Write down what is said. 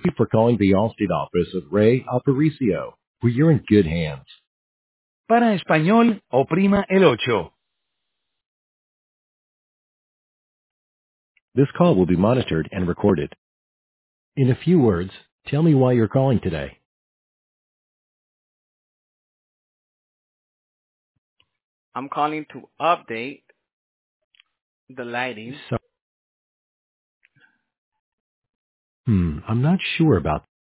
Thank you for calling the Allstate office of Ray Aparicio, where you're in good hands. Para español, oprima el ocho. This call will be monitored and recorded. In a few words, tell me why you're calling today. I'm calling to update the lighting. So, I'm not sure about